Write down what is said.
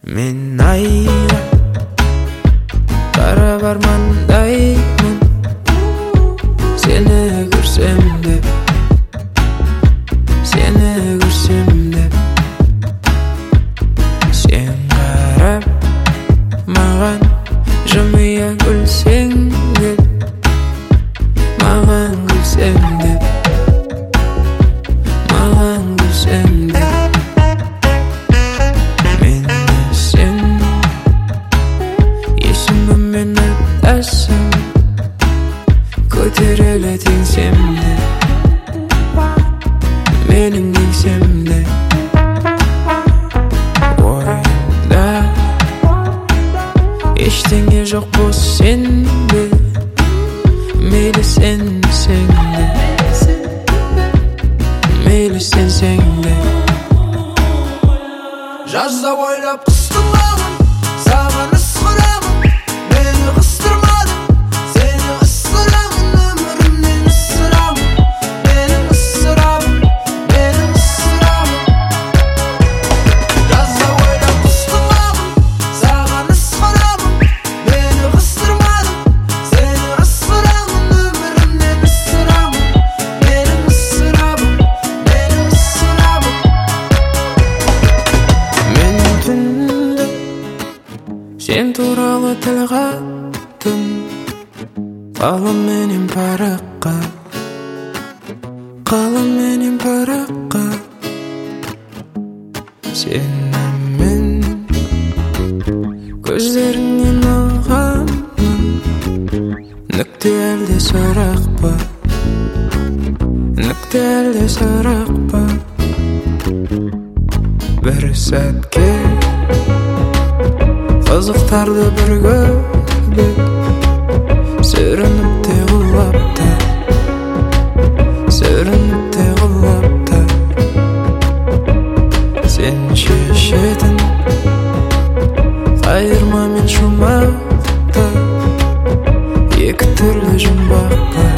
Мен айға қарап армандаймын, сені көрсем деп, сені көрсем деп. Сен қарап маған жымия күлсең деп, маған күлсең деп, маған күлсең деп. Көтерілі теңсемде, менің еңсемде. Ойда ештеңе жоқ бос сенде, мейлі сенсең де, мейлі сенсең де. Жазда ойлап қыстың бағын, саған ысқырамын, мені қыстырмадың. Сен туралы тіл қаттым, қаламменен параққа, қаламменен параққа. Сені мен көздеріңнен ұғамын, нүкте әлде сұрақ па, нүкте әлде сұрақ па. Бір сәтке қызықтарды бір көрдік, сүрініп те құлап та, сүрініп те құлап та. Сен шешетін қайырма мен шумақты, екі түрлі жұмбақ бар.